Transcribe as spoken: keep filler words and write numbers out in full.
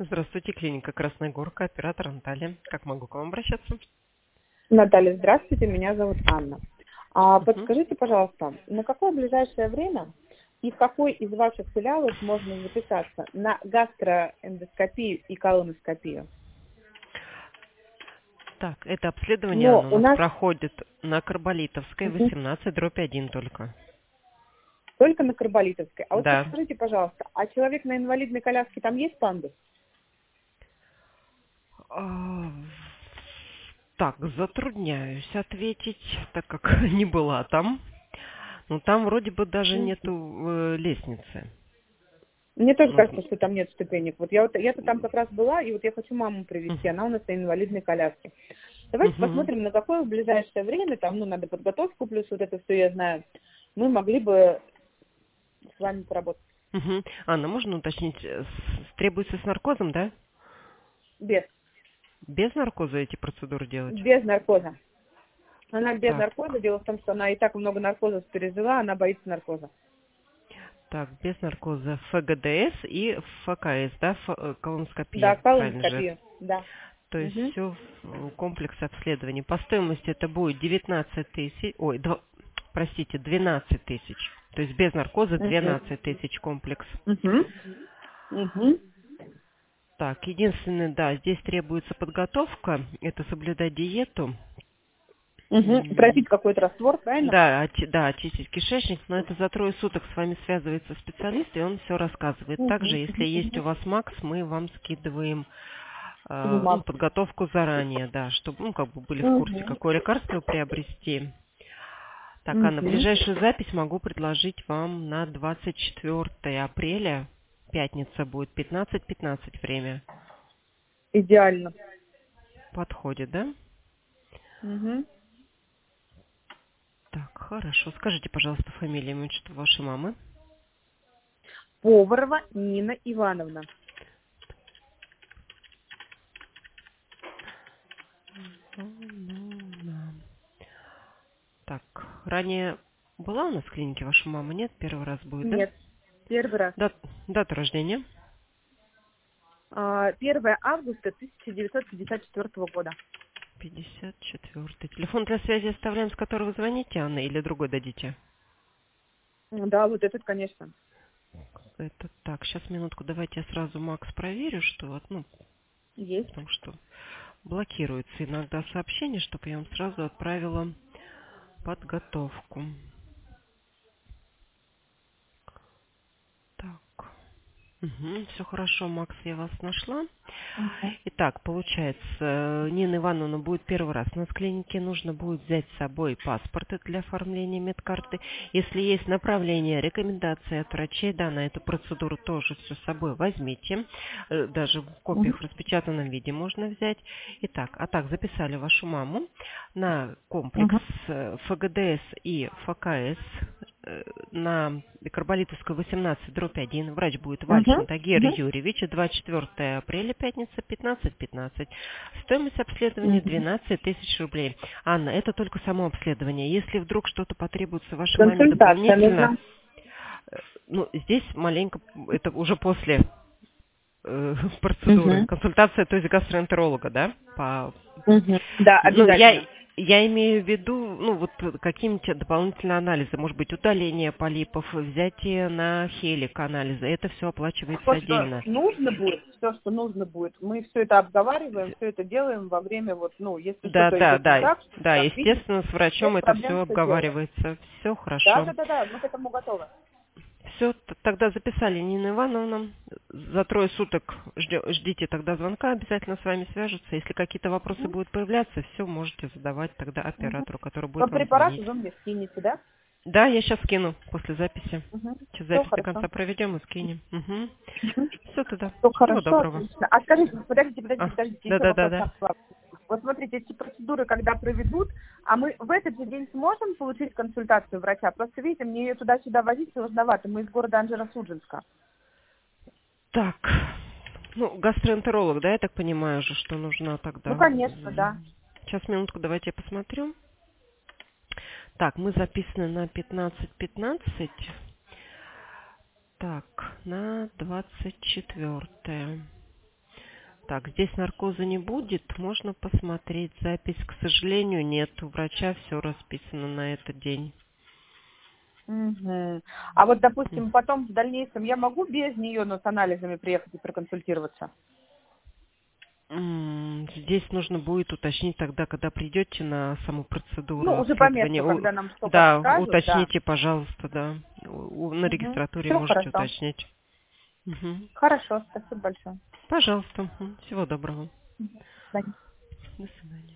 Здравствуйте, клиника Красная Горка, оператор Наталья. Как могу к вам обращаться? Наталья, здравствуйте, меня зовут Анна. А Мгм. подскажите, пожалуйста, на какое ближайшее время и в какой из ваших филиалов можно записаться на гастроэндоскопию и колоноскопию? Так, это обследование, Но оно у у нас нас проходит на Карболитовской, мгм, восемнадцать, дробь один только. только на Карболитовской. А вот Да. подскажите, пожалуйста, а человек на инвалидной коляске там есть пандус? А, Так, затрудняюсь ответить, так как не была там. Но там вроде бы даже Мгм. нету э, лестницы. Мне тоже Ну, кажется, что там нет ступенек. Вот я вот я-то там как раз была, и вот я хочу маму привезти, мгм. она у нас на инвалидной коляске. Давайте Мгм. посмотрим, на какое в ближайшее время, там, ну, надо подготовку, плюс вот это все я знаю, мы могли бы с вами поработать. Мгм. Анна, можно уточнить, э, с- требуется с наркозом, да? Без, Без наркоза эти процедуры делать? без наркоза. Она без Так, наркоза, дело в том, что она и так много наркозов пережила, она боится наркоза. Так, без наркоза эф гэ дэ эс и эф ка эс, да, ф- э, Да, колоноскопия, правильно же? колоноскопию, да. То есть Угу. все комплекс обследований. По стоимости это будет девятнадцать тысяч, ой, дво- простите, двенадцать тысяч. То есть без наркоза Угу. двенадцать тысяч комплекс. Угу. Угу. Так, единственное, да, здесь требуется подготовка, это соблюдать диету. Угу. М, Пропить какой-то раствор, правильно? Да, очи- да, очистить кишечник, но это за трое суток с вами связывается специалист, и он все рассказывает. Также, Угу. если есть у вас МАКС, мы вам скидываем э, ну, Угу. подготовку заранее, да, чтобы, ну, как бы были в курсе, Угу. какое лекарство приобрести. Так, а на Угу. ближайшую запись могу предложить вам на двадцать четвёртое апреля, пятница будет, пятнадцать пятнадцать время. Идеально. Подходит, да? Угу. Так, хорошо. Скажите, пожалуйста, фамилию, имя, отчество вашей мамы. Поварова Нина Ивановна. Анна. Так, ранее была у нас в клинике ваша мама? Нет? Первый раз будет, да? Нет, первый раз. Дат, дата рождения? А, первое августа тысяча девятьсот пятьдесят четвёртого года. пятьдесят четвёртый. Телефон для связи оставляем, с которого вы звоните, Анна, или другой дадите? Да, вот этот, конечно. Это так, сейчас минутку, давайте я сразу, Макс, проверю, что, вот, ну, Есть. потому что блокируется иногда сообщение, чтобы я вам сразу отправила подготовку. Так. Все хорошо, Макс, я вас нашла. Мгм. Итак, получается, э, Нина Ивановна будет первый раз. У нас в клинике нужно будет взять с собой паспорты для оформления медкарты. Если есть направление, рекомендации от врачей, да, на эту процедуру тоже все с собой возьмите. Э, Даже в Мгм. копиях в распечатанном виде можно взять. Итак, а так, записали вашу маму на комплекс Мгм. э, эф гэ дэ эс и эф ка эс э, на Карболитовскую восемнадцать, дробь один. Врач будет Вальчин Мгм. Тагир Мгм. Юрьевич. двадцать четвёртое апреля, пятница, пятнадцать пятнадцать. Стоимость обследования Мгм. двенадцать тысяч рублей. Анна, это только само обследование. Если вдруг что-то потребуется вашей маме Консультация дополнительно, нужна. э, ну, здесь маленько, это уже после э, процедуры. Мгм. Консультация, то есть гастроэнтеролога, да? По Мгм. Да, ну, я, обязательно. я имею в виду, ну, вот какие-нибудь дополнительные анализы, может быть, удаление полипов, взятие на хелик анализы, это все оплачивается То, что отдельно. нужно будет, все, что нужно будет, мы все это обговариваем, все это делаем во время, вот, ну, если Да, что-то да, идет не да, так, да, как видите, естественно, с без врачом это проблем все все делаем. обговаривается, все Да, хорошо. да, да, да, мы к этому готовы. Все, тогда записали Нина Ивановна. За трое суток ждё- ждите тогда звонка, обязательно с вами свяжутся. Если какие-то вопросы Мгм. будут появляться, все можете задавать тогда Мгм. оператору, который По будет вам препарату звонить. вы мне скинете, да? Да, я сейчас скину после записи. Сейчас Все запись до хорошо. конца проведем и скинем. Угу. Все тогда. Все Всего хорошо, доброго. отлично. А скажите, подождите, подождите, А, подождите, еще вопрос да-да-да-да. сам к вам. Вот смотрите, эти процедуры, когда проведут, а мы в этот же день сможем получить консультацию врача? Просто, видите, мне ее туда-сюда возить сложновато. Мы из города Анжеро-Судженска. Так. Ну, гастроэнтеролог, да, я так понимаю же, что нужна Ну, тогда. конечно, да. Сейчас, минутку, давайте я посмотрю. Так, мы записаны на пятнадцать пятнадцать. Так, на двадцать четвёртое. Так, здесь наркоза не будет, можно посмотреть запись. К сожалению, нет, у врача все расписано на этот день. Угу. А вот, допустим, потом в дальнейшем я могу без нее, но с анализами приехать и проконсультироваться? М, Здесь нужно будет уточнить тогда, когда придете на саму процедуру Ну, уже по обследования. месту, У- когда нам что Да, подскажут, да. уточните, пожалуйста, да. У- у- На Угу. регистратуре Все можете хорошо. уточнить. Мгм. Хорошо, спасибо большое. Пожалуйста. Мгм. Всего доброго. Мгм. До свидания. До свидания.